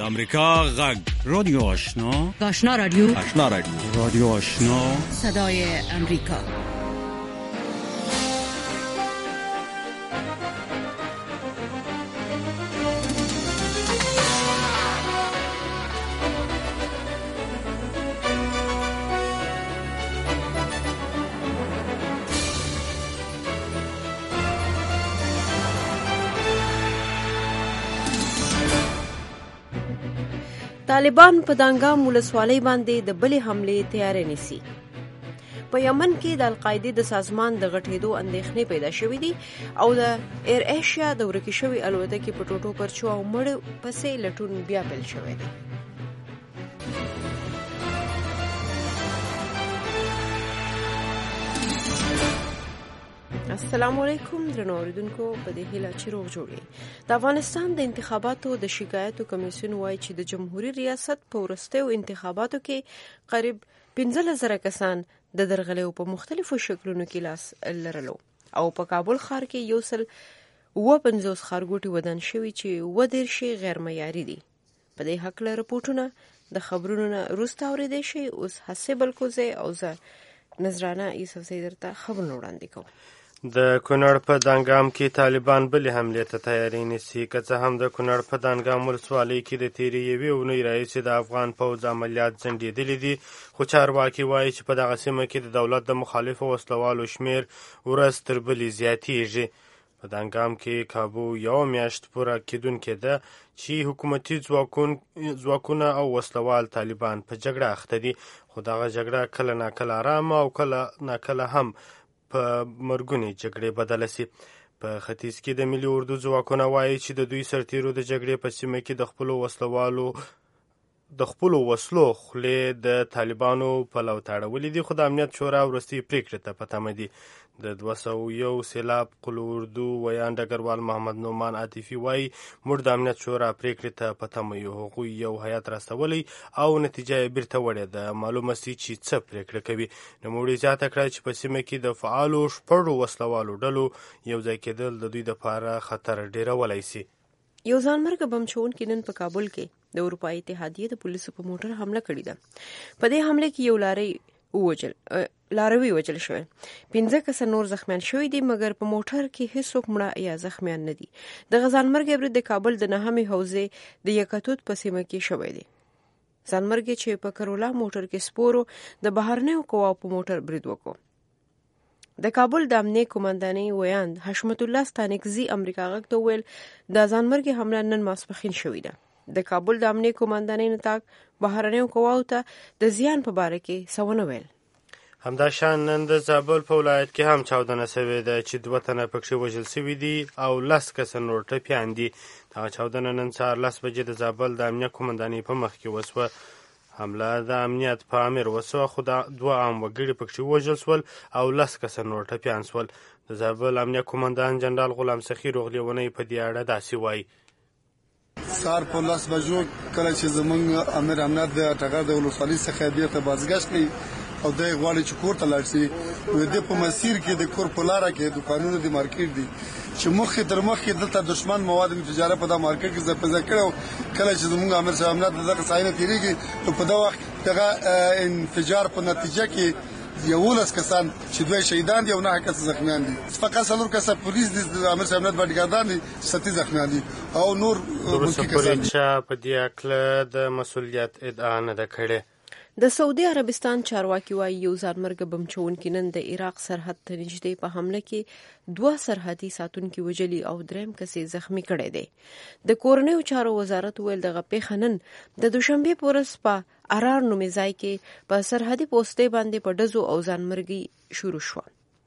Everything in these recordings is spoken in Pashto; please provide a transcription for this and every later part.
امریکا غږ رادیو آشنا رادیو رادیو آشنا صدای امریکا. طالبان په دانګام ولسوالۍ باندې د بلې حملې تیاری نیسي. په یمن کې د القاعدې د سازمان د غټېدو اندېښنې پیدا شوې دي او د ایر ایشیا د ورکې شوې الوتکې په ټوټو پرچو او مړو پسې لټون بیا پیل شوی دی. السلام علیکم درنو اوریدونکو، په دې هیله چې روغ جوړی. د افغانستان د انتخاباتو د شکایتو کمیسیون وایي چې د جمهوریت ریاست په وروستیو انتخاباتو کې قریب 15,000 کسان د درغلیو په مختلفو شکلونو کې لاس لرلو او په کابل ښار کې 150 ښارګوټي ودان شوي چې 30 غیر معیاري دي. په دې هکله رپورټونه د خبرونو نه وروسته اورېدی شي. اوس حسیب الکوزی او زه نذرانه یوسفزۍ درته خبرونه وړاندې کوم. د کونړ په دانګام کې طالبان بلې حملې ته تیاری نیسي. که څه هم د کونړ په دانګام ولسوالۍ کې د تېرې یوې اونۍ راهیسې د افغان پوځ عملیات ځنډېدلي دي، خو چارواکي وایي چې په دغه سیمه کې د دولت د مخالفو وسلوالو شمېر ورځ تر بلې زیاتېږي. په دانګام کې کابو یوه میاشت پوره کېدونکې ده چې حکومتي ځواکونه او وسلوال طالبان په جګړه اخته دي، خو دغه جګړه کله ناکله ارامه او کله ناکله هم په مرګونې جګړې بدله سي. په ختیځ کې د ملي اردو ځواکونه وایي چې د دوی سرتیرو د جګړې په سیمه کې د خپلو وسلو خولې د طالبانو په لو تړولې دي، خو د امنیت شورا وروستۍ پریکړې ته په تمه دي. د 201 سیلاب قلو اردو ویان ډګروال محمد نعمان عاطفي وایي موږ د امنیت شورا پریکړې ته په تمه یو. هغوی یو هیات راستولی او نتیجه یې بیرته وړې ده. معلومه سي چې څه پریکړه کوي. نوموړي زیاته کړه چې په سیمه کې د فعالو شپږو وسلوالو ډلو یوځای کېدل د دوی لپاره خطر ډیرولی سي. یو ځانمرګه بم چوونکی نن په کابل کې د اروپایي اتحادیې د پولیسو په موټر حمله کړې ده. په دې حمله کې یو لاروي وجل شوی، 15 کسه نور زخمیان شوي دي، مګر په موټر کې هیڅوک مړه یا زخمیان نه دي. د ځانمرګي برید د کابل د 9مې حوزې د یکتوت په سیمه کې شوی دی. ځانمرګي چې په کرولا موټر کې سپورو د بهرنیو قواو په موټر برید وکړو. د کابل د امنیه قومندانۍ ویاند حشمت الله ستانکزي امریکا غږ ته وویل د ځانمرګي حمله نن ماسپښین شوې ده. د کابل د امنیه قومندانۍ نطاق بهرنیو قواو ته د زیان په باره کې څه ونه ویل. همداشان نن د زابل په ولایت کې هم چاودنه شوې ده چې 2 تنه پکښې وژل شوي دي او 10 کسه نور ټپیان دي. دغه چاودنه نن سهار 10 بجې د زابل د امنیه قومندانۍ په مخ کې وسوه. حمله د امنیت په امر وسوه، خو 2 عام وګړي پکښې وژل شول او 10 کسه نور ټپیان شول. د زابل امنیه قومندان جنرال غلام سخي روغلیونی په دې اړه داسې وایي. سهار په 10 بجو کله چې زمونږ امیر امنیت د ټغر د ولسوالۍ څخه بیرته بازګشت کوي او د غواړي چې کور ته لاړ شي، نو د په مسیر کې د کور په لاره کې دکانونو د مارکیټ دي چې مخې تر مخې دلته دشمن مواد تجارت په دا مارکیټ کې زپزه کړو. کله چې زموږ امیر صاحب امنیت دغه ځایونه تیریږي نو په دا وخت دغه انفجار په نتیجه کې 11 کسان چې 2 شهیدان دي او 9 کس زخمیان دي. فقط 4 کس پولیس د امیر صاحب امنیت باډیګاردان دي، 7 زخمیان دي او نور ملکی کسان دي. په دې اکله د مسؤلیت ادعا نه ده کړې. د سعودي عربستان چارواکي وایي یو ځانمرګه بم چوونکی نن د عراق سرحد ته نږدې په حمله کې 2 سرحدي ساتونکي وژلي او 3 کسې زخمی کړی دی. د کورنیو چارو وزارت ویل دغه پیښه نن د دوشنبې په ورځ په ارار نومي ځای کې په سرحدي پوستې باندې په ډزو او ځانمرګي شروع شوه.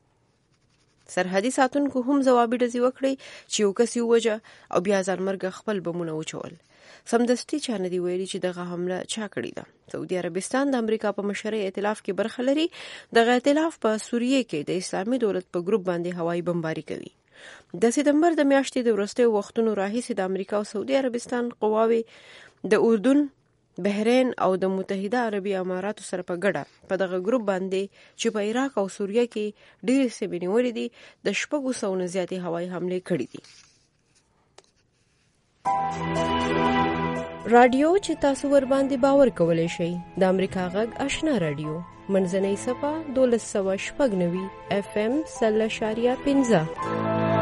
سرحدي ساتونکو هم ځوابي ډزې وکړې چې یو کس یې ووژه او بیا ځانمرګه خپل بمونه وچول. سمدستي چا نه دي ویلي چې دغه حمله چا کړې ده. سعودي عربستان د امریکا په مشرۍ ائتلاف کې برخه لري. دغه ائتلاف په سوریه کې د اسلامي دولت په ګروپ باندې هوایي بمباري کوي. د سپتمبر د میاشتې د وروستیو وختونو راهیسې د امریکا او سعودي عربستان قواوې د اردن، بحرین او د متحده عربي اماراتو سره په ګډه په دغه ګروپ باندې چې په عراق او سوریه کې ډېرې سیمې نیولې دي د 600 نه زیاتې هوایي حملې کړې دي. رادیو چې تاسو ور باندې باور کولای شئ د امریکا غږ آشنا رادیو منځنۍ صفه 1290 FM 0.15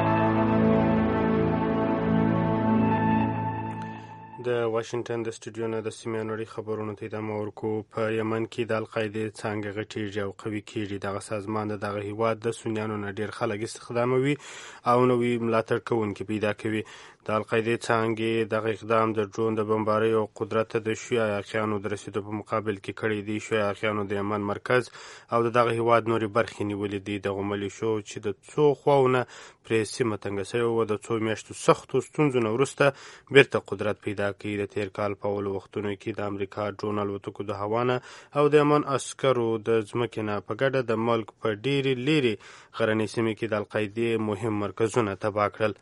د واشنگټن د سټوډیو نه د سیمې نړۍ خبرونو ته ادامه ورکو. په یمن کې د القاعدې څانګه غټېږي او قوي کېږي. دغه سازمان د دغه هیواد د سنیانو نه ډېر خلک استخداموي او نوي ملاتړ کوونکي پیدا کوي. د القاعدې څانګې دغه اقدام د ډرون د بمبارۍ او قدرت د شیعه عراقیانو د رسېدو په مقابل کې کړی دی. شیعه عراقیانو د یمن مرکز او د دغه هیواد نورې برخې نیولې دي. دغه ملیشو چې د څو خواونه پرې سیمه تنګه شوې وه د څو میاشتو سختو ستونزو نه وروسته بیرته قدرت پیدا کوي. د تیر کال په اولو وختونو کې د امریکا ډرون الوتکو د هوا نه او د یمن عسکرو د ځمکې نه په ګډه د ملک په ډېرې لیرې غرنۍ سیمې کې د القاعدې مهم مرکزونه تباه کړل.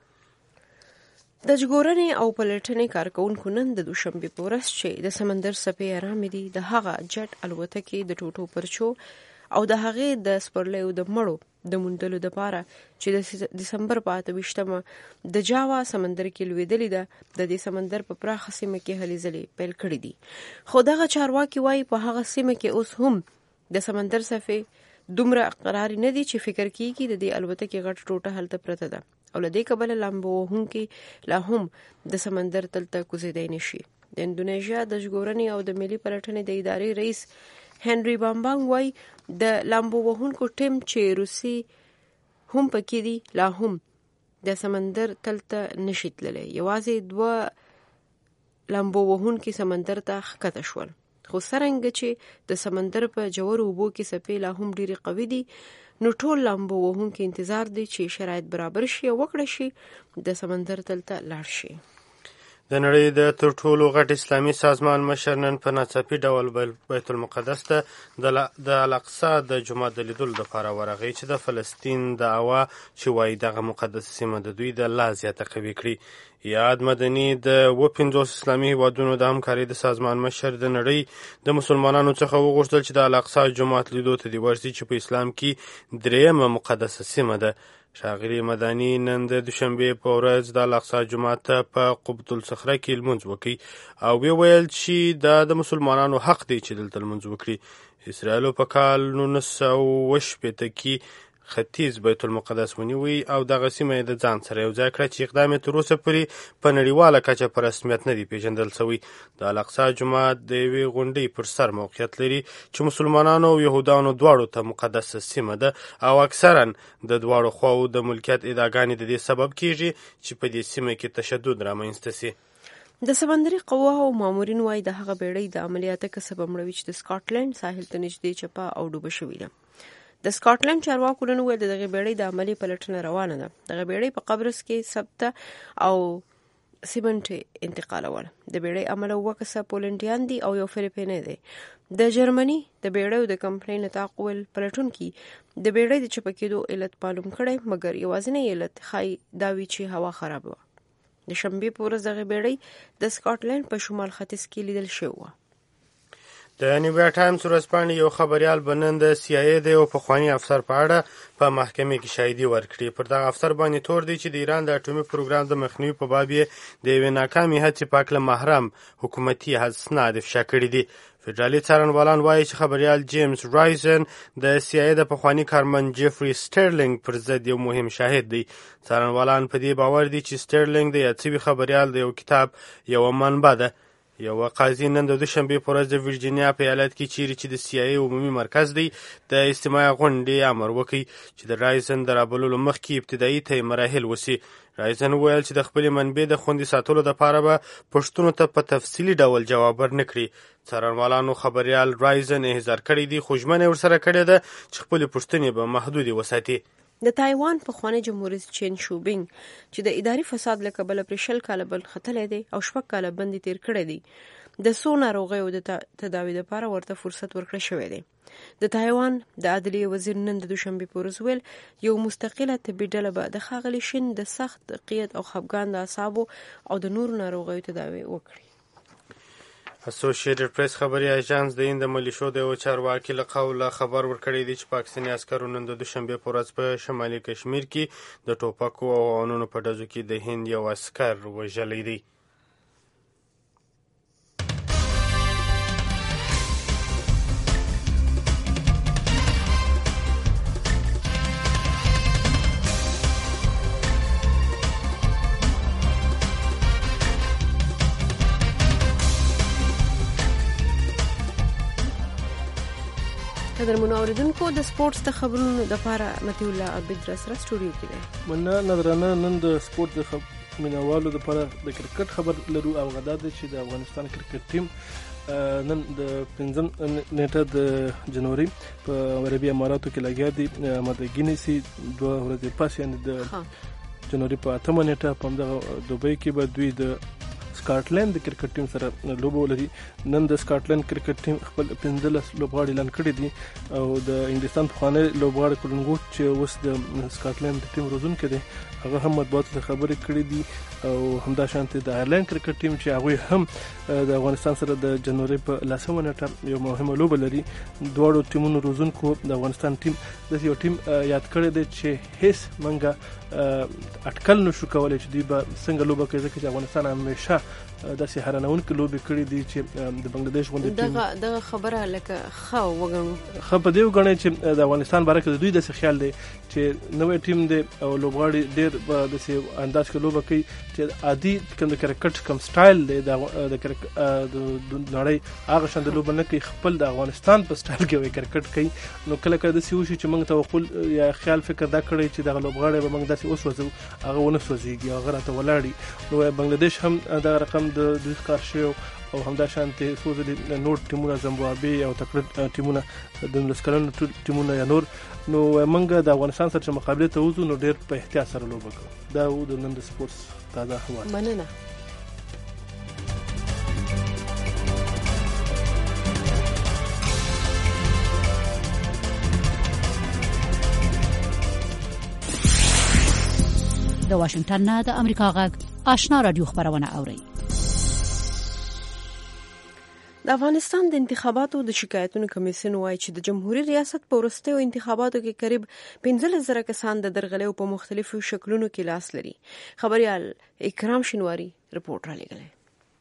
د ژغورنې او پلټنې کارکوونکو نن د دوشنبې په ورځ چې د سمندر څپې ارامې دي د هغه جټ الوتکې د ټوټو پرچو او د هغې د سپرلیو د مړو د موندلو دپاره چې د دسمبر په 28 د جاوا سمندر کې لوېدلې ده د دې سمندر په پراخه سیمه کې هلې ځلې پیل کړي دي. خو دغه چارواکي وایي په هغه سیمه کې اوس هم د سمندر څپې دومره قرار نه دي چې فکر کیږي د دې الوتکې غټ ټوټه هلته پرته ده او له دې کبله لامبو وهونکي لا هم د سمندر تل ته کوزیدای نشي. د اندونیژیا د ژغورنې او د ملي پلټنې د ادارې رئیس هنري بامبانګ وایي د لامبو وهونکو ټیم چې روسي هم پکې دي لا هم د سمندر تل ته نشي تللی. یوازې 2 لامبو وهونکي سمندر ته ښکته شول. خو څرنګه چې د سمندر په ژورو اوبو کې څپې لا هم ډېرې قوي دي نو ټول لامبو وهونکي انتظار دی چې شرایط برابر شي او وکړه شي د سمندر تل ته لاړ شي. د نړۍ د تر ټولو غټ اسلامي سازمان مشر نن په ناڅاپي ډول بیت المقدس ته د الاقصی د جومات د لیدلو لپاره ورغی چې د فلسطین دعوا چې وایي دغه مقدس سیمه د دوی د لا زیاته قوي کړي. یاد مدني د 50 اسلامي هیوادونو د همکارۍ د سازمان مشر د نړۍ د مسلمانانو څخه وغوښتل چې د الاقصی جومات لیدو ته دې ورسي چې په اسلام کې درېیمه مقدسه سیمه ده. ښاغلي مدني نن د دوشنبې په ورځ د الاقصی جومات ته په قبة الصخره کې لمونځ وکړي او ویل چې دا د مسلمانانو حق دی چې دلته لمونځ وکړي. اسرائیلو په کال 1980 کې ختیځ بیت المقدس ونیوی او دغه سیمه یې د ځان سره یو ځای کړه چې اقدام یې تر اوسه پورې په نړیواله کچه په رسمیت نه دی پیژندل شوی. د الاقصی جومات د یوې غونډۍ پر سر موقعیت لري چې مسلمانانو او یهودانو دواړو ته مقدسه سیمه ده او اکثرا د دواړو خواو د ملکیت ادعاګانې د دې سبب کیږي چې په دې سیمه کې تشدد رامنځته سي. د سمندري قواو مامورین وایي د هغه بیړۍ د عملیاتو کسبه مړوي چې د سکاټلند ساحل ته نږدې چپه او ډوبه شوې ده. د سکاټلند چارواکو نن وویل د دغې بیړۍ د عملي پلټنه روانه ده. دغه بیړۍ په قبرص کې سبته او سیمنټ انتقالول. د بیړۍ عمله 2 کسه پولنډیان دي او یو فلیپینی دی. د جرمني د بیړیو د کمپنۍ نطاق ویل پلټونکي د بیړۍ د چپه کېدو علت معلوم کړی مګر یوازینی علت ښایي دا وي چې هوا خراب وه. د شنبې په ورځ دغه بیړۍ د سکاټلند په شمال ختیځ کې لیدل شوې وه. د نیویا ټایمز ورځپاڼې یو خبریال به نن د سی آی ای د یو پخواني افسر په اړه په محکمې کې شاهدي ورکړي. پر دغه افسر باندې تور دی چې د ایران د اټومي پروګرام د مخنیوي په باب یې د یوې ناکامې هڅې په هکله محرم حکومتي اسناد افشا کړي دي. فدرالي څارنوالان وایي چې خبریال جیمز رایزن د سی آی ای د پخواني کارمند جیفري سټرلینګ پر ضد یو مهم شاهد دی. څارنوالان په دې باور دي چې سټرلینګ د یاد شوي خبریال د یو کتاب یوه منبع ده. یو قاضي نن د دوشنبې په ورځ د ورجینیا په ایالت کې چیرې چې د سی آی ای عمومي مرکز دی د اجتماعي غونډې امر وکړي چې د رایزن د رابللو مخکې ابتدایي ته مراحل وسي. رایزن وویل چې د خپلې منبع د خوندي ساتلو دپاره به پوښتنو ته په تفصیلي ډول جواب ورنکړي. څارنوالانو خبریال رایزن احضار کړی دی خو ژمنه یې ورسره کړې ده چې خپلې پوښتنې به محدودې وساتي. د تایوان پخوانی جمهوریت چین شوبینګ چې د اداري فساد له کبله پرې 20 کاله بل ختلی دی او 6 کاله بندي تیر کړی دی د څو ناروغیو د تداوي لپاره ورته فرصت ورکړی شوی دی. د تایوان د عدلیې وزیر نن د دوشنبې په ورځ ویل یو مستقله طبي ډله به د ښاغلي شین د سخت قید او خفګان د اعصابو او د نورو ناروغیو تداوي وکړي. اسوسییټډ پریس خبري اژانس د هند ملیشو د یو چارواکي له قوله خبر ورکړی دی چې پاکستاني عسکرو نن د دوشنبې په ورځ په شمالي کشمیر کې د ټوپکو او اونونو په ډزو کې د هند یو عسکر وژلی دی. قدرمنو اوریدونکو د سپورتس د خبرونو د لپاره متي الله عبد رسره سټوډیو کې دی. مننه نظرانه نن د سپورت د مینوالو لپاره د کرکټ خبر لرو او غدا د چې د افغانستان کرکټ ټیم نن د 5 نیټه د جنوري په عربي اماراتو کې لګیا دي مدګینی سي 2 ورځې پس یعنی د جنوري په 8 نیټه په دغه دوبۍ کې به دوی د سکاټلند د کرکټ ټیم سره لوبه ولري. نن د سکاټلند کرکټ ټیم خپل 15 لوبغاړي اعلان کړي دي او د انګلستان په خانه لوبغاړي کولنګوټ چې اوس د سکاټلند ټیم روزونکي دي هغه هم مطبوعاتو ته خبرې کړې دي او همدا شانته د آیرلند کرکټ ټیم چې هغه هم د افغانستان سره د جنوري په 10 نیټه یو مهمه لوبه لري. دواړو ټیمونو روزونکو د افغانستان ټیم د یو ټیم یاد کړی دی چې هیڅ منګه اټکل نشو کولای چې دوی به څنګه لوبه کوي ځکه چې افغانستان همیشه داسې حیرانونکې لوبې کړې دي چې د بنگلاديش غونډې ټیم دغه خبره لکه خو وګڼو خو په دې وګڼي چې د افغانستان باره کې دوی داسې خیال دی چې نوې ټیم دی او لوبغاړي ډېر په داسې انداز کې لوبه کوي چې عادي کوم د کرکټ کوم سټایل دی د نړۍ هغه شان د لوبه نه کوي خپل د افغانستان په سټایل کې وي کرکټ کوي. نو کله کله داسې وشي چې موږ توقع یا خیال فکر دا کړی چې دغه لوبغاړي به موږ داسې وسوځو هغه ونه سوځيږي هغه راته ولاړی. نو بنگلاديش هم دا رقم د دوی کار شو او همدا شانته سوزلي نور ټیمونه زمبابوي او تکړه ټیمونه د لسکلن ټیمونه یا نور. نو موږ د افغانستان سره مقابله ته وځو نو ډېر په احتیاط سره لوبه کوو. دا د نن د سپورتس تازه حواله. مننه. د واشنگټن نه د امریکا غږ آشنا رادیو خبرونه اوري. د افغانستان د انتخاباتو د شکایتونو کمیسیون وايي چې د جمهوریت ریاست په وروستیو انتخاباتو کې قریب 15,000 کسان د درغلیو په مختلفو شکلونو کې لاس لري. خبريال اکرام شینواری رپورټ را لګلې.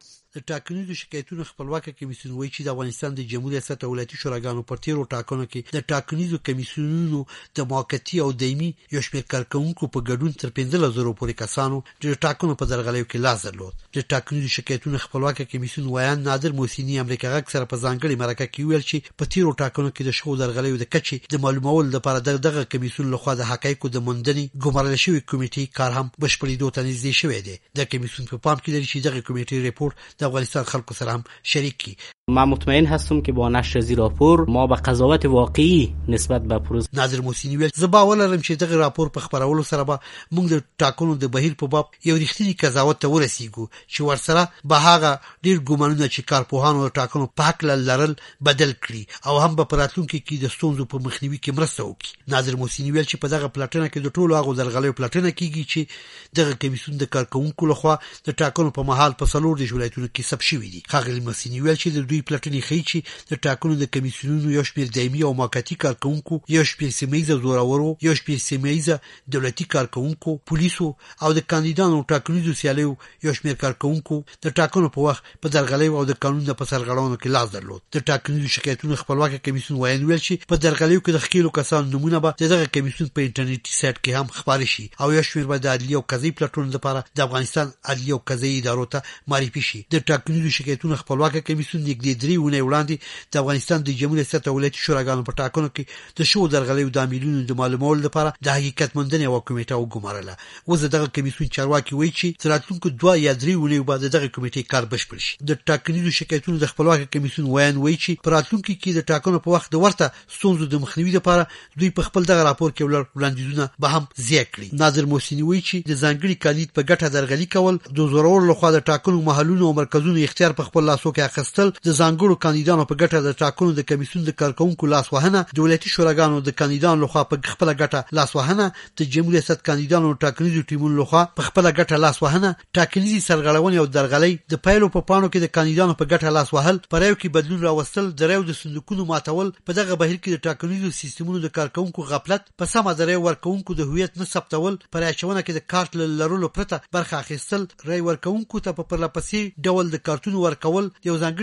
د ټاکنیزو شکایتونو خپلواکه کمیسیون وایي چې د افغانستان د جمهوریت ریاست ولایتي شوراګانو پر تیرو ټاکنو کې د ټاکنیزو کمیسیونونو د موقتی او دایمي یو شمېر کارکونکو په ګډون تر 15,000 پورې کسانو د ټاکنو په درغلیو کې لاس درلود. د ټاکنیزو شکایتونو خپلواکه کمیسیون وایي نادر محسنی امریکا غږ سره په ځانګړي مرکه کې ویل چې په تیرو ټاکنو کې د شو درغلیو د کچې د معلومولو لپاره دغه کمیسیون لخوا د حقایقو د موندنې ګمارل شوی کمیټې کار هم بشپړېدو ته نږدې شوی دی. د کمیسیون په پام کې لري چې دغه کمیټې ریپورت د افغانستان خلکو سره هم شریک کی. ما مطمئن هستم که با نشر از راپور ما به قضاوت واقعی نسبت به پروسه. ناظر محسنی ویل زه باور لرم چې دغه راپور په خبرولو سره به موږ د ټاکنو د بهیر په باب یو رښتینی قضاوت ته ورسیږو چې ورسره به هغه ډیر ګومانونه چې کارپوهانو د ټاکنو په حق لرل بدل کړي او هم په راتلونکي کې د ستونزو په مخنیوي کې مرسته وکړي. ناظر محسنی ویل چې په دغه پلاټنه کې د ټولو هغو درغلیو پلاټنه کیږي چې دغه کمیسیون د کارکونکو لخوا د ټاکنو په مهال په 4 ولایتونو کې ثبت شوی دي. ښاغلي محسنی ویل چې د دوی پلاټنې ښیي چې د ټاکنو د کمیسیونونو یو شمېر دایمي او موقتي کارکونکو یو شمېر سیمه‌ایزه زورورو یو شمېر سیمه‌ایزه دولتي کارکونکو پولیسو او د کاندیدانو ټاکنیزو سیالیو یو شمېر کارکونکو د ټاکنو په وخت په درغلیو او د قانون په سرغړونو کې لاس درلود. د ټاکنیزو شکایتونو خپلواکه کمیسیون وایي ویل چې په درغلیو کې د ښکیلو کسانو نمونه به دغه کمیسیون په انټرنیټي سایت کې هم خبري شي او یو شمېر به د عدلي او قضایي پلاټفورم لپاره د افغانستان عدلي او قضایي ادارو ته معرفي شي. د ټاکنیزو شکایتونو خپلواکه کمیسیون نږدې 3 ونې وړاندې د افغانستان د جمهوریت ریاست ولایتي شوراګانو په ټاکنو کې د شو درغلیو د عاملینو د معلومولو لپاره د حقیقت موندنې او کمیټه وګمارله. اوس دغه کمیسیون چارواکي وایي چې راتلونکو 2 یا 3 ونې بعد دغه کمیټې کار بشپړ شي. د ټاکنیزو شکایتونو د خپلواکه کمیسیون وایي چې په راتلونکو کې د ټاکنو په وخت د ورته ستونزو د مخنیوي لپاره دوی په خپل دغه راپور کې وړاندیزونه به هم زیات کړي. ناظر محسنی وایي چې د ځانګړي کاندید په ګټه درغلي کول د زورور لخوا د ټاکنو محلونو او مرکزونو اختیار په خپل لاسو کې اخیستل د ځانګړو کاندیدانو په ګټه د ټاکنو د کمیسیون د کارکونکو لاس وهنه د ولایتي شوراګانو د کاندیدانو لخوا په خپل ګټه لاس وهنه د جمهوریت ریاست کاندیدانو ټاکنیزو ټیمونو لخوا په خپل ګټه لاس وهنه ټاکنیزي سرغړونې او درغلي د پایلو په پاڼو کې د کاندیدانو په ګټه لاس وهل پرایو کې بدلون راوستل دریو د صندوقونو ماتول په دغه بهیر کې د ټاکنیزو سیستمونو د کارکونکو غفلت په سمه دریو ورکونکو د هویت نه ثبتول پرایچونه کې د کارت لرلو پرته برخه اخیستل رای ورکونکو ته په پرلپسې ډول د کارتونو ورکول یو ځانګړي کاندید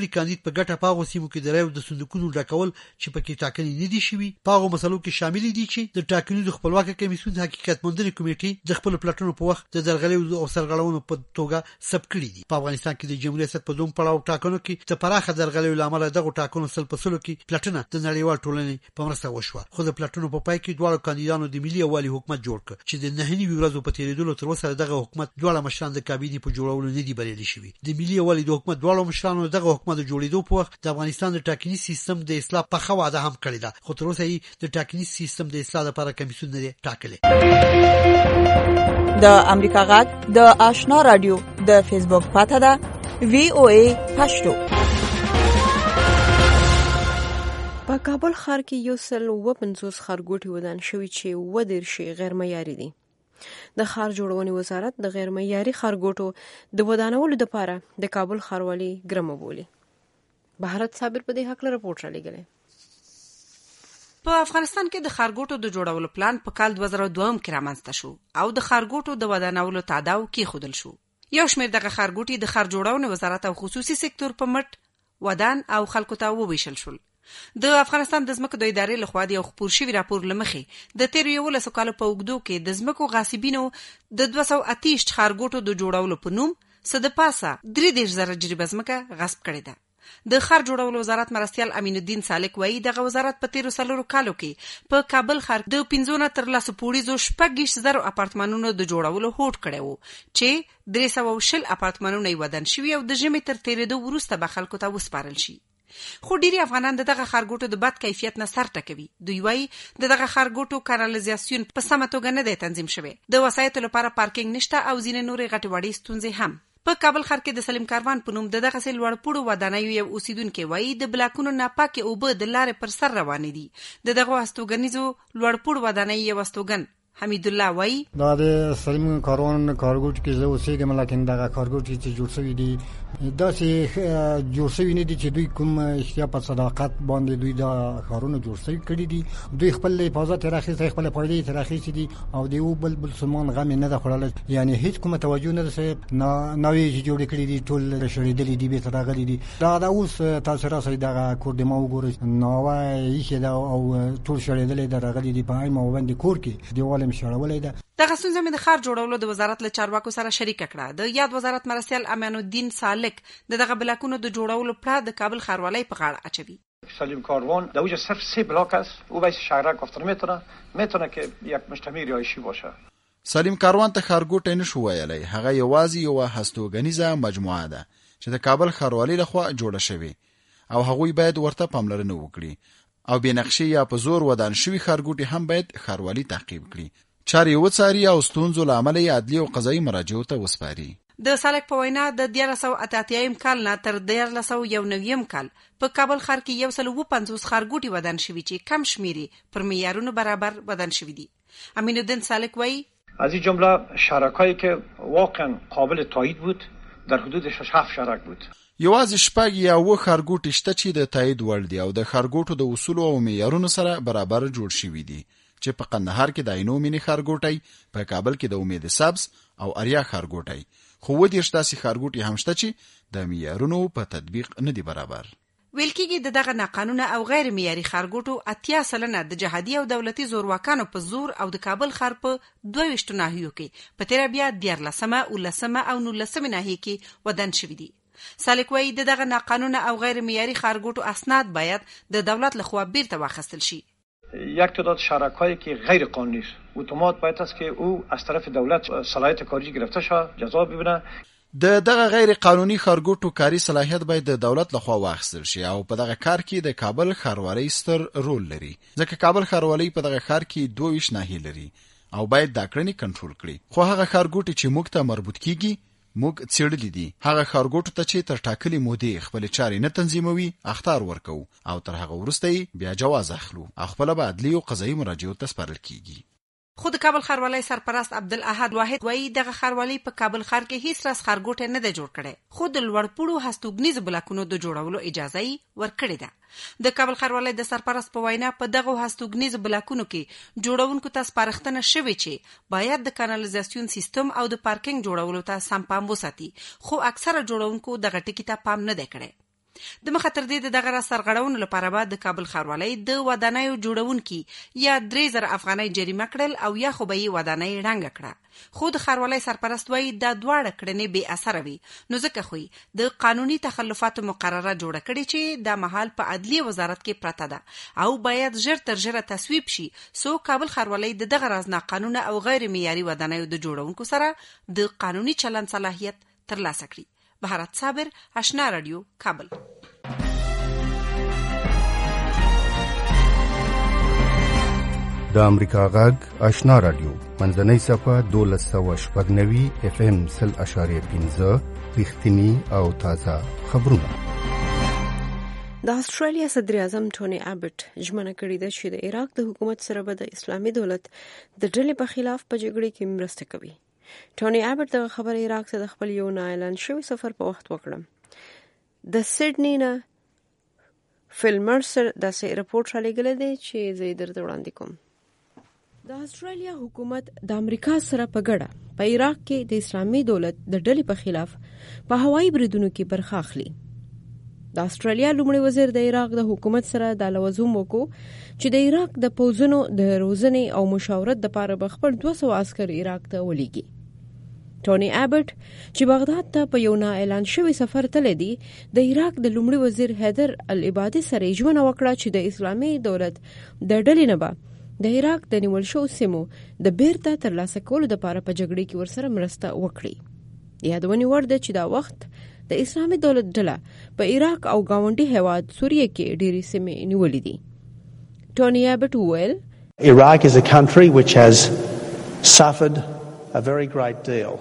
په ګټه پاغو سیمو کې د رایو د صندوقونو ډکول چې پکې ټاکنې نه دي شوي پاغو مسلو کې شامل دي چې د ټاکنو د خپلواک کمیسیون حقیقت موندنې کمیټې د خپل پلاتونو په وخت د درغلۍ او سرغړونو په توګه ثبت کړي دي په افغانستان کې د جمهوریت ریاست په دوم پړاو ټاکنو کې د پراخه درغلۍ لامل دغه ټاکنو سل په سلو کې پلاتونه د نړیوال ټولنې په مرسته وشوه خو د پلاتونو په پای کې دواړو کاندیدانو د ملي یووالي حکومت جوړ کړ چې د نهنی ورځو په تیریدلو تر اوسه دغه حکومت دواړه مشران د کابینې په جوړولو نه دي بریالي شوي د ملي یووالي د حکومت دواړو مشرانو دغه حکومت جوړېدو په وخت د افغانستان د ټاکني سیستم د اصلاح په خوا وعده هم کړې ده خو تر اوسه یې د ټاکني سیستم د اصلاح لپاره کمیسیون نه ټاکلی د امریکا غږ د آشنا رادیو د فیسبوک پاته ده VOA پښتو په کابل ښار کې یو سل 50 ښارګوټي ودان شوي چې ودیر شي غیر معیاري دي د ښار جوړونې وزارت د غیر معیاري ښارګوټو د ودانولو لپاره د کابل ښاروالي ګرمه بولي بهارت صابر په دې حق له راپورټ را لګلې په افغانستان کې د ښارګوټو د جوړولو پلان په کال 2002 کې رامنځته شو او د ښارګوټو د ودانولو تعداد کې خودل شو یو شمېر دغه ښارګوټي د ښار جوړونې وزارت او خصوصي سکتور په مټ ودان او خلکو ته وویشل شول د افغانستان د ځمکو د ادارې لخوا د یو خپور شوي راپور لمخې د تیر 11 کالو په اوږدو کې د ځمکو غاصبینو د 228 ښارګوټو د جوړولو په نوم څه د پاسه 3,000 جریبه ځمکه غصب کړې ده د ښار جوړولو وزارت مرستیال امین الدین سالک وایي دغه وزارت په 13 کالو کې په کابل ښار د 15 تر 10 پوړیزو 6,000 اپارتمانونو د جوړولو هوډ کړی وو چې 320 اپارتمانونه یې ودان شوي او د ژمي تر تیریدو وروسته به خلکو ته وسپارل شي خو ډیری افغانان دغه ښارګوټو د بد کیفیت نه سر ټکوي دوی وایي دغه ښارګوټو کانالیزاسیون په سمه توګه نه دی تنظیم شوی د وسایطو لپاره پارکینګ نشته او ځینې نورې غټې وړې ستونزې هم په کابل ښار کې د سلیم کاروان په نوم دغه سیل وړپوړو ودانیو یو اوسیدونکو وایي د بلاکونو ناپاکه اوبه د لارې پر سر روانې دي دغه واستوګنیزو لوړپوړو ودانیو یو واستوګن حمید الله وای دا د سلیم کاروان کارګوټ کې زه اوسېږم لکه دغه کارګوټ چې جوړ شوی دی دا چې جوړ شوی نه دي چې دوی کوم اشتیا په صداقت باندې دوی دا کارونه جوړ شوی کړی دي دوی خپل حفاظت راخي خپل پړې راخي دي او دی بل سامان غم نه ده خړل یعنی هیڅ کومه توجه نه ده نوې جوړ کړی دي ټول شړېدلې دي به تراغلي دي دا اوس تاسو راځي دغه کوردمو وګورئ نوې یې دا او ټول شړېدلې ده راغلي دي په ما باندې کور کې دیواله مشړولې ده دغه ستونزه مې د ښار جوړولو د وزارت له چارواکو سره شریک کړه د یاد وزارت مرستیال امان الدین سالک دغه بلاکونو د جوړولو پلان د کابل ښاروالۍ په غاړه اچوي سلیم کاروان در اونجا صرف 3 بلاک است او وایس شهرک گفتن میتونه که یک مجتمع رهایشی باشه سلیم کاروان ته ښارګوټی نشو ویلی هغه یوازې یوه هستوګنیزه مجموعه ده چې د کابل ښاروالۍ لخوا جوړه شوې او هغوی باید ورته پاملرنه وکړي او بنقشې یا په زور ودان شوي ښارګوټي هم باید ښاروالي تعقیب کړي چارې وڅاري او ستونزو له امله یې عدلي او قضایي مراجعو ته وسپاري د سالک په وینا د 1988 کال نه تر 1990 کال په کابل ښار کې 150 ښارګوټي ودان شوي چې کم شمیري پر معیارونو برابر ودان شوي دي امین الدین سالک وایي از این جمله شهرکایی که واقعا قابل تایید بود در حدود 6-7 شهرک بود یوازې شپږ یا اووه ښارګوټي شته چې د تایید وړ دي او د ښارګوټو د اصولو او معیارونو سره برابر جوړ شوي دي چې په قندهار کې د عینو مینی ښارګوټی په کابل کې د امید سبز او اریا ښارګوټی خو ودې شتاسي ښارګوټي هم شته چې د معیارونو په تطبیق نه دي برابر ویل کېږي دغه ناقانونه او غیر معیاري ښارګوټو 80% د جهادي او دولتي زورواکانو په زور او د کابل ښار په 22 ناحیو کې په تیر بیا 14 او 19 او 19 ناحیو کې ودان شوي دي سالک وایي دغه ناقانونه او غیر معیاري ښارګوټو اسناد باید د دولت لخوا بیرته واخیستل شي یک تعداد شهرکایی که غیر قانونی است اتومات باید است که او از طرف دولت صلاحیت کاری گرفته شود جزا ببینه د دغه غیر قانوني ښارګوټو کاري صلاحیت باید د دولت لخوا واخیستل شي او په دغه کار کې د کابل ښاروالۍ ستر رول لري ځکه کابل ښاروالۍ په دغه کار کې 22 ناحیې لري او باید دا کړنې کنټرول کړي خو هغه ښارګوټي چې موږ ته مربوط کیږي موږ څېړلي دي هغه ښارګوټو ته چې تر ټاکلې مودې خپل چارې نه تنظیموي اخطار ورکو او تر هغه وروسته بیا جواز اخلو او خپل به عدلي او قضایي مراجعو ته سپارل کیږي خو د کابل ښاروالۍ سرپرست عبدالاحد واحد وایي دغه ښاروالۍ په کابل ښار کې هیڅ راس ښارګوټی نه دی جوړ کړی خو د لوړپوړو هستوګنیزو بلاکونو د جوړولو اجازه یې ورکړې ده د کابل ښاروالۍ د سرپرست په وینا په دغه هستوګنیزو بلاکونو کې جوړونکو ته سپارښتنه شوې چې باید د کانالیزاسیون سیستم او د پارکینګ جوړولو ته سم پام وساتي خو اکثره جوړونکو دغه ټکي ته پام نه دی کړی د مخاطر دې دغه را سرغړونو لپاره به د کابل ښاروالۍ د ودانیو جوړونکي یا 3000 افغانۍ جریمه کړل او یا خو به یې ودانۍ ړنګه کړه. خو د ښاروالۍ سرپرست وایي دا دواړه کړنې بې اثره وي، نو ځکه خو د قانوني تخلفاتو مقرره جوړه کړې چې د مهال په عدلیه وزارت کې پرته ده او باید ژر تر ژره تصویب شي سو کابل ښاروالۍ د دغه راز ناقانونه او غیر معیاري ودانیو د جوړونکو سره د قانوني چلند صلاحیت ترلاسه کړي. بهارت صابر، آشنا رادیو، کابل. د امریکا غږ آشنا رادیو منځنۍ صفحه 1290 FM 0.5 رښتینی او تازه خبرونه. د استرالیا صدر اعظم ټوني ابټ ژمنه کړې ده چې د عراق د حکومت سره به د اسلامي دولت د ډلې په خلاف په جګړه کې مرسته کوي. ټوني ابټ د خبرې عراق څخه د خپل یو نه اعلان شوی سفر په وخت وکړم. د سیډنی نه فیل مرسر د سې رپورټ را لګل دی چې زه درته وړاندې کوم. د استرالیا حکومت د امریکا سره په ګډه په عراق کې د اسلامي دولت د ډلې په خلاف په هوایي بریدونو کې برخه اخلي. د استرالیا لومړي وزیر د عراق د حکومت سره د لوزوم وکړو چې د عراق د پوځونو د روزنې او مشاورت لپاره به خپل 200 عسكر عراق ته ولېږي. ټوني ابټ چې بغداد ته په یو نه اعلان شوی سفر تللی دی د عراق د لومړي وزیر حیدر العبادي سره ژمنه وکړه چې د اسلامي دولت د ډلې نه به د عراق د نیول شو سیمو د بیرته ترلاسه کولو لپاره په جګړه کې ورسره مرسته وکړي. یادونه ورده چې دا وخت د اسلامي دولت ډله په عراق او گاونډي هیواد سوریه کې ډېری سیمې نیولې دي. ټوني ابټ وویل Iraq is a country which has suffered a very great deal.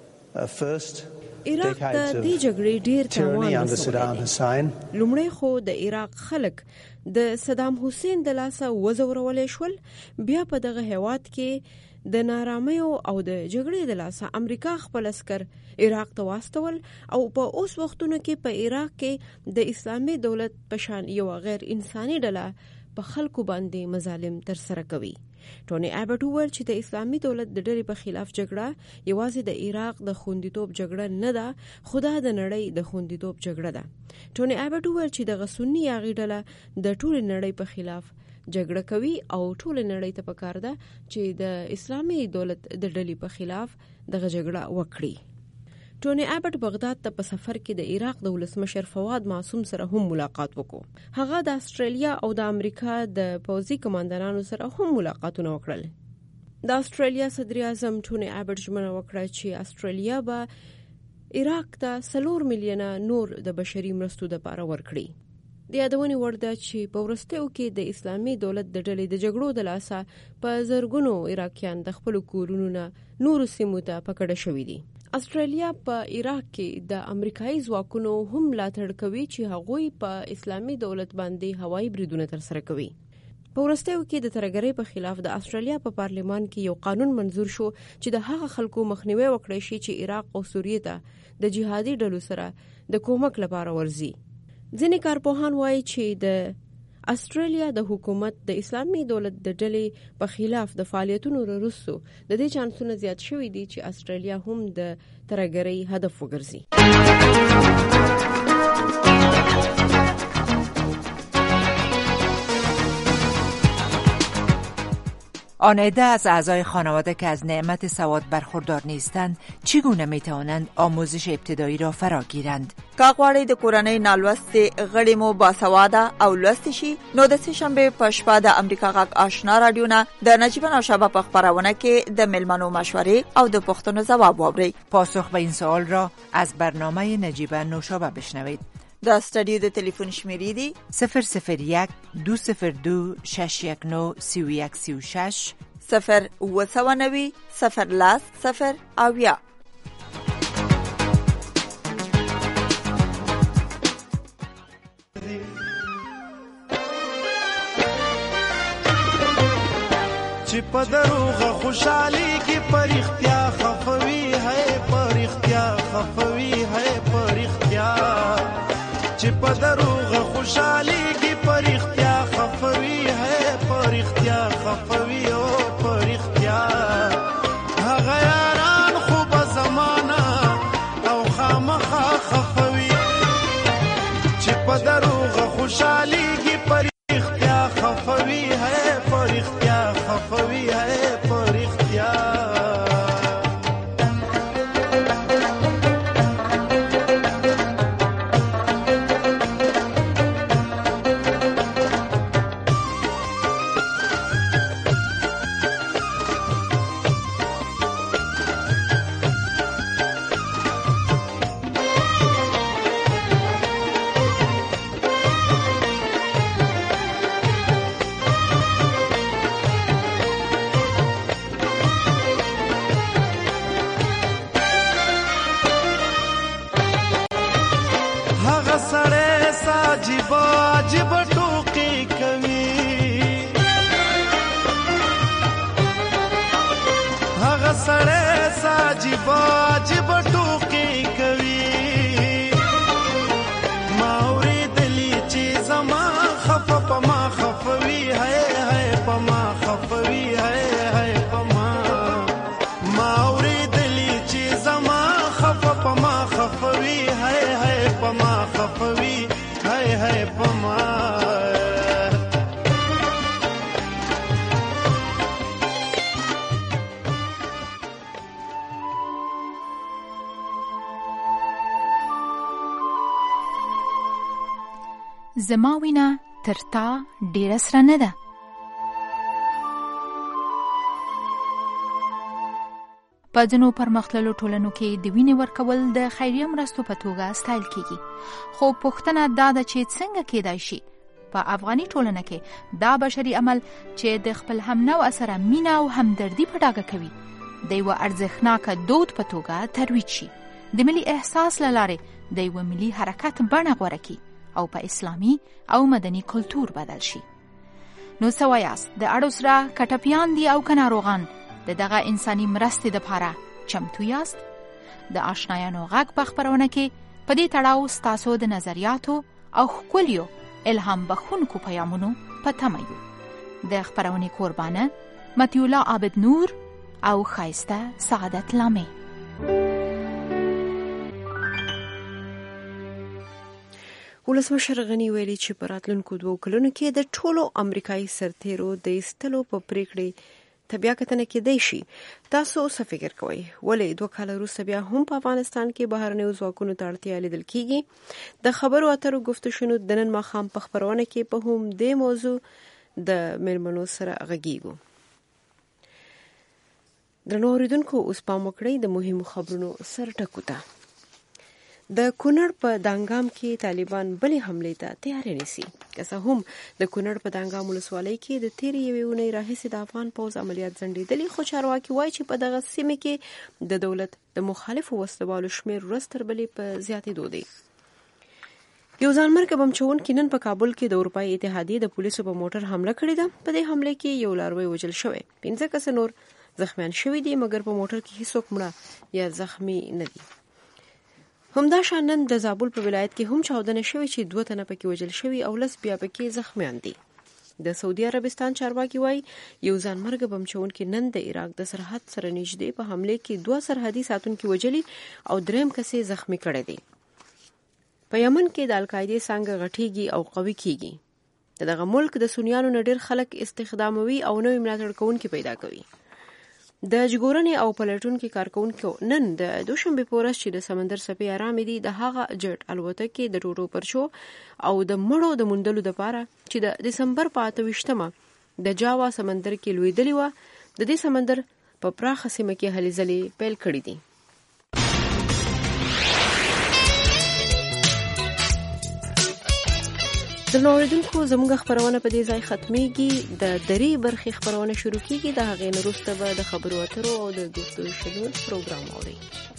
First عراق د دې جګړې ډېر تاوان وسولی. لومړی خو د عراق خلک د صدام حسین د لاسه وځورولې شول، بیا په دغه هیواد کې د نارامیو او د جګړې د لاسه امریکا خپل عسكر عراق ته واستول او په اوس وختونو کې په عراق کې د اسلامي دولت په شان یو غیر انساني ډله په خلکو باندې مظالم تر سره کوي. ټوني ابټ وویل چې د اسلامي دولت د ډلې په خلاف جګړه یوازې د عراق د خوندیتوب جګړه نه ده، خو دا د نړۍ د خوندیتوب جګړه ده. ټوني ابټ وویل چې د سنی یاغي ډله د ټول نړۍ په خلاف جګړه کوي او ټول نړۍ ته پکار ده چې د اسلامي دولت د ډلې په خلاف دغه جګړه وکړي. ټوني ابټ بغداد ته په سفر کې د عراق د ولسمشر فواد معصوم سره هم ملاقات وکړ. هغه د استرالیا او د امریکا د پوځي کمانډرانو سره هم ملاقاتونه وکړل. د استرالیا صدر اعظم ټوني ابټ ژمنه وکړه چې استرالیا به عراق ته 4 میلیونه نور د بشري مرستو لپاره ورکړي. د یادونې وړ ده چې په وروستیو کې د اسلامي دولت د ډلې د جګړو د لاسه په زرګونو عراقیان د خپل کورونو نه نورو سیمو ته پکړه شوي دي. استرالیا په عراق کې د امریکایي ځواکونو هم ملاتړ کوي چې هغوی په اسلامي دولت باندې هوایي بریدونه ترسره کوي. په وروستیو کې د ترهګرۍ په خلاف د استرالیا په پارلمان کې یو قانون منظور شو چې د هغه خلکو مخنیوي وکړي شي چې عراق او سوریه ته د جهادي ډلو سره د کومک لپاره ورځي. ځینې کارپوهان وایي چې د استرالیا د حکومت د اسلامي دولت د ډلې په خلاف د فعالیتونو وروسته د دې چانسونه زیات شوي دي چې استرالیا هم د ترهګرۍ هدف وګرځي. آن عده از اعضای خانواده که از نعمت سواد برخوردار نیستند چگونه میتوانند آموزش ابتدایی را فرا گیرند؟ که غواړئ د کورنۍ نالوستې غړي مو باسواده او لوستې شي نو د سهشنبې په شپه د امریکا غږ آشنا رادیو نه د نجیبه نوشابه په خپرونه کې د مېلمنو مشورې او د پوښتنو ځواب واورئ. پاسخ به این سوال را از برنامه نجیبه نوشابه بشنوید. د استودیو د تلیفون شمیرې دي 001 202 619 3136 090 0 اویا. چې په دروغه خوشحالي کې پرختیا خفوي ہے پرختیا خفوي ہے پرختیا چې په دروغه خوشحالي کې پرختیا خفوي ہے پرختیا خفوي او پرختیا هغه یاران خو به زمانہ او خامخا خفوي چې په دروغ خوشاليږي پر اختیا خفوي ہے پر اختیا خفوي ہے پر اختیا زما وینه تر تا ډیره سره نه ده. په ځینو پرمختللو ټولنو کې د وینې ورکول د خیریه مرستو په توګه ستایل کیږي، خو پوښتنه دا ده چې څنګه کېدای شي په افغاني ټولنه کې دا بشري عمل چې د خپل همنوع سره مینه او همدردي په ډاګه کوي د یوه ارزښتناکه دود په توګه ترویج شي، د ملي احساس له لارې د یوه ملي حرکت بڼه غوره کړي او په اسلامي او مدني کلتور بدل شي. نو څه وایاست؟ د اړو سره کټپیان دي او که ناروغان د دغه انساني مرستې دپاره چمتو یاست؟ د آشنایانو غږ په خپرونه کې په دې تړاو ستاسو د نظریاتو او ښکلیو الهام بخونکو پیامونو په تمه یو. د خپرونې قربانه متیولا عابد نور او ښایسته سعادت لامې. ولسمشر غني ویلي چې په راتلونکو 2 کلونو کې د ټولو امریکایي سرتیرو د ایستلو په پریکړې ته بیا کتنه کېدای شي. تاسو څه فکر کوئ؟ ولې 2 کاله وروسته بیا هم په افغانستان کې بهرنیو ځواکونو ته اړتیا لیدل کېږي؟ د خبرو اترو گفتشنو د نن ماښام په خپرونه کې په هم دې موضوع د مېرمنو سره غږیږو. درنو اوریدونکو، اوس پام وکړئ د مهمو خبرونو سر ټکو ته. د کونړ په دانګام کې طالبان بلې حملې ته تیاری نیسي. که څه هم د کونړ په دانګام ولسوالۍ کې د تېرې یوې اونۍ راهیسې د افغان پوځ عملیات ځنډېدلي، خو چارواکي وایي چې په دغه سیمه کې د دولت د مخالفو وسلوالو شمېر ورځ تر بلې په زیاتېدو دی. یو ځانمرګه بم چوونکي نن په کابل کې د اروپایي اتحادیې د پولیسو په موټر حمله کړې ده. په دې حمله کې یو لاروی وژل شوی، 15 کسه نور زخمیان شوي دي، مګر په موټر کې هیڅوک مړه یا زخمی نه دي. همدا شان نن د زابل په ولایت کې هم چاودنه شوې چې 2 تنه پکې وژل شوي او 10 بیا پکې زخمیان دي. د سعودي عربستان چارواکي وایي یو ځانمرګه بم چوونکي نن د عراق د سرحد سره نږدې په حمله کې 2 سرحدي ساتونکي وژلي او 3 کسې زخمی کړي دي. په یمن کې د القاعده څنګه غټيږي او قوي کیږي. دغه ملک د سنیانو نه ډېر خلک استخداموي او نوې ملاتړ کوونکي پیدا کوي. د ژغورنې او پلټونکو کارکونکو نن د دوشنبه په ورځ چې د سمندر څپې آرامې دي د هغه جټ الوتکې د ټوټو پرچو او د مړو د موندلو لپاره چې د دسمبر په 28مه د جاوا سمندر کې لویدلې و، د دې سمندر په پراخه سیمه کې هلې ځلې پیل کړې دي. درنو اوریدونکو، زموږ خبرونه په دې ځای ختمېږي. د درې برخې خبرونه شروع کیږي. د هغې نه وروسته به د خبرو اترو او د ګفتگو شنو پروګرام اورئ.